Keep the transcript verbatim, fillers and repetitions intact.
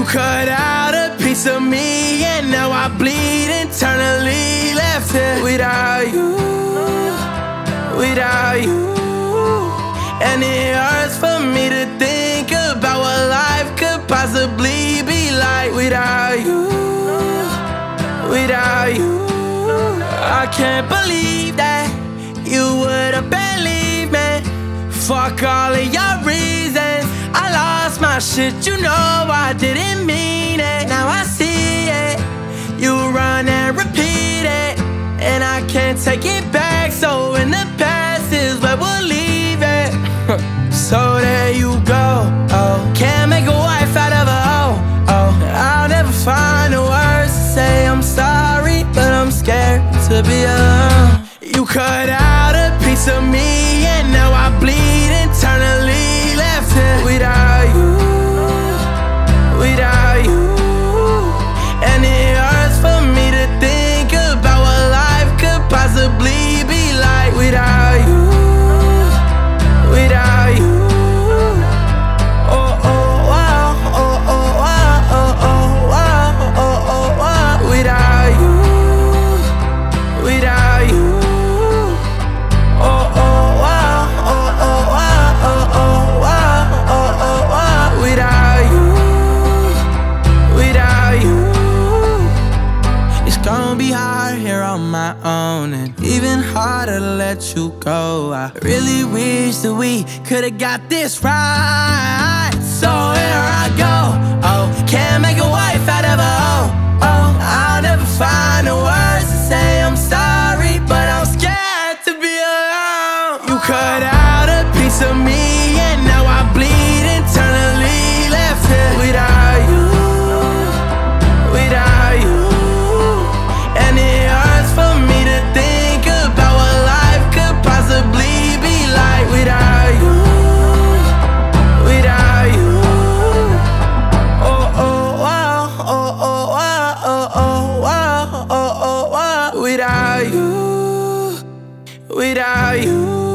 cut out a piece of me, and now I bleed internally. Left here without you, without you. And it hurts for me to think about what life could possibly be like without you, without you. I can't believe that you would've believed me. Fuck all of your reasons, I lost my shit, you know I didn't mean it. Now I see it, you run and repeat it, and I can't take it back. So in the past is where we'll leave it. So there you go, oh. Can't make a wife out of a hoe, oh. I'll never find the words to say I'm sorry, but I'm scared to be alone. You cut out a piece of me, and now I bleed internally. Left here without you, without you. And it hurts for me to think about what life could possibly be like without you, without you. Oh, oh, wow, oh, oh, wow, oh, oh, wow, oh, oh, wow. Without you, without you. Oh, oh, wow, oh, oh, wow, oh, oh, wow, oh, oh, wow. Without you, without you. It's gonna be hard here on my own, and even harder to let you go. I really wish that we could've got this right. So here I go, oh. Can't make a wife out of a hoe, oh. I'll never find the words to say I'm sorry, but I'm scared to be alone. You cut out a piece of me, and now I bleed internally. Left here without you, without you. And it hurts for me to think about what life could possibly be like without you, without you. Oh, oh, wow, oh, oh, wow, oh, oh, wow, oh, oh, wow. Without you, without you.